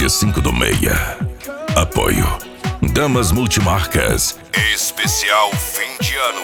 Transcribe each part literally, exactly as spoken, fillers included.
G cinco do meia. Apoio Damas Multimarcas. Especial fim de ano.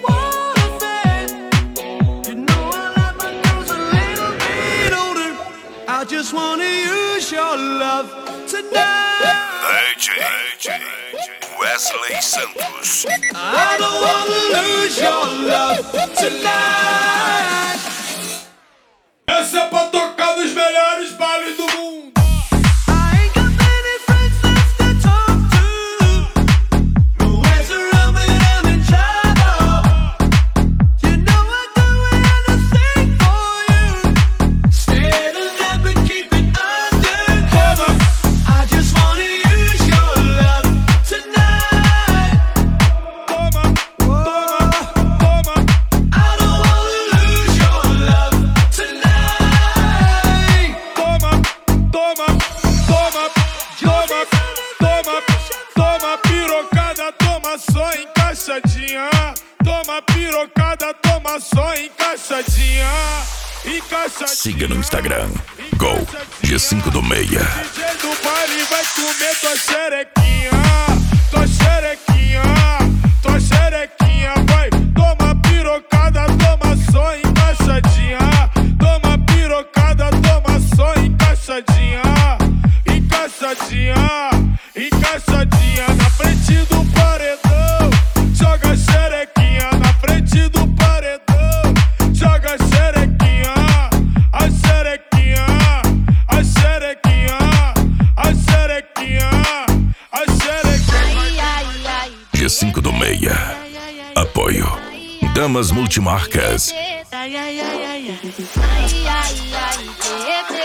I just wanna use your love tonight. D J, D J Wesley Santos. I don't wanna lose your love tonight. Essa é pra tocar nos melhores bailes do mundo. I ain't got many friends left to talk to. No one's around me, I'm in trouble. You know I'd do anything for you. Stay the love and keep it undercover. I just wanna use your love tonight. Toma, toma, toma. I don't wanna lose your love tonight. Toma, toma, toma, toma, toma, toma pirocada, toma só encaixadinha. Toma pirocada, toma só encaixadinha. Encaixadinha. Siga no Instagram, Go G cinco do meia. D J do baile vai comer tua xerequinha. Tua xerequinha, tua xerequinha. Vai, toma pirocada, toma só encaixadinha. Toma pirocada, toma só encaixadinha. Encaixadinha, encaixadinha. Na frente do paredão, joga xerequinha. Na frente do paredão, joga xerequinha. A xerequinha, a xerequinha, a xerequinha, a xerequinha. G cinco do meia. Apoio Damas Multimarcas.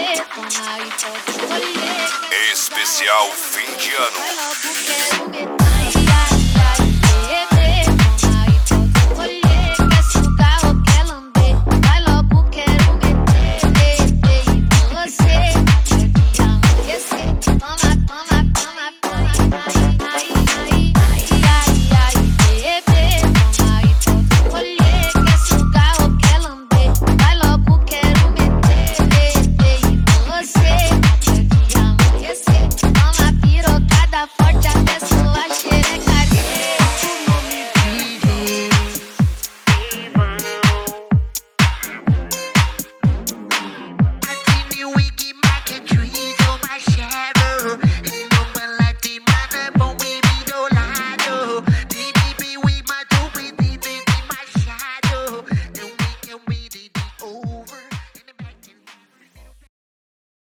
Especial fim de ano.